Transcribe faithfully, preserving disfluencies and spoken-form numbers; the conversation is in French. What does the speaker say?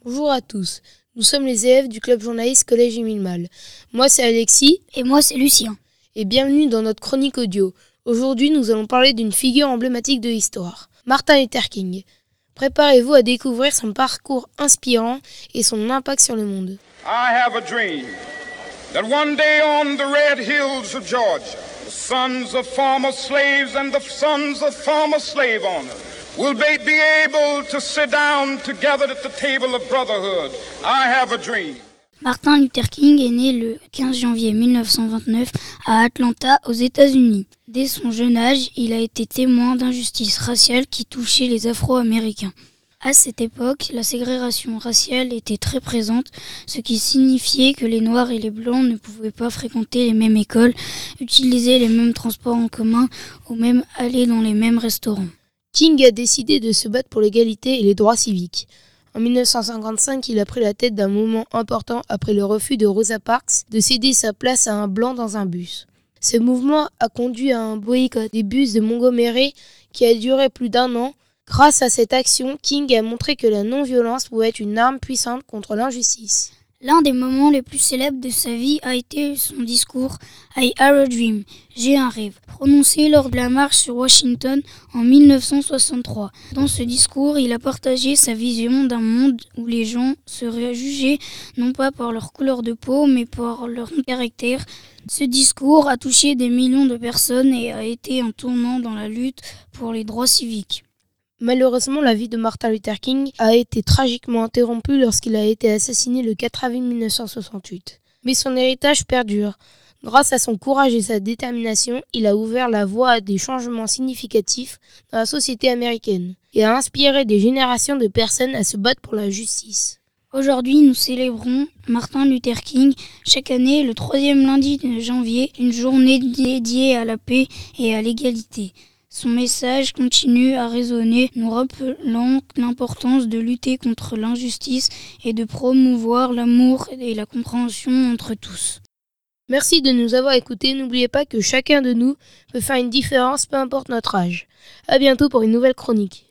Bonjour à tous, nous sommes les élèves du club journaliste Collège Émile Malle. Moi c'est Alexis. Et moi c'est Lucien. Et bienvenue dans notre chronique audio. Aujourd'hui nous allons parler d'une figure emblématique de l'histoire, Martin Luther King. Préparez-vous à découvrir son parcours inspirant et son impact sur le monde. I have a dream that one day on the red hills of Georgia, the sons of former slaves and the sons of former slave owners will be able to sit down together at the table of brotherhood. I have a dream. Martin Luther King est né le quinze janvier mille neuf cent vingt-neuf à Atlanta, aux États-Unis. Dès son jeune âge, il a été témoin d'injustices raciales qui touchaient les Afro-Américains. À cette époque, la ségrégation raciale était très présente, ce qui signifiait que les Noirs et les Blancs ne pouvaient pas fréquenter les mêmes écoles, utiliser les mêmes transports en commun ou même aller dans les mêmes restaurants. King a décidé de se battre pour l'égalité et les droits civiques. En mille neuf cent cinquante-cinq, il a pris la tête d'un mouvement important après le refus de Rosa Parks de céder sa place à un blanc dans un bus. Ce mouvement a conduit à un boycott des bus de Montgomery qui a duré plus d'un an. Grâce à cette action, King a montré que la non-violence pouvait être une arme puissante contre l'injustice. L'un des moments les plus célèbres de sa vie a été son discours « I have a dream », « J'ai un rêve », prononcé lors de la marche sur Washington en mille neuf cent soixante-trois. Dans ce discours, il a partagé sa vision d'un monde où les gens seraient jugés non pas par leur couleur de peau, mais par leur caractère. Ce discours a touché des millions de personnes et a été un tournant dans la lutte pour les droits civiques. Malheureusement, la vie de Martin Luther King a été tragiquement interrompue lorsqu'il a été assassiné le quatre avril mille neuf cent soixante-huit. Mais son héritage perdure. Grâce à son courage et sa détermination, il a ouvert la voie à des changements significatifs dans la société américaine et a inspiré des générations de personnes à se battre pour la justice. Aujourd'hui, nous célébrons Martin Luther King. Chaque année, le troisième lundi de janvier, une journée dédiée à la paix et à l'égalité. Son message continue à résonner, nous rappelant l'importance de lutter contre l'injustice et de promouvoir l'amour et la compréhension entre tous. Merci de nous avoir écoutés. N'oubliez pas que chacun de nous peut faire une différence, peu importe notre âge. À bientôt pour une nouvelle chronique.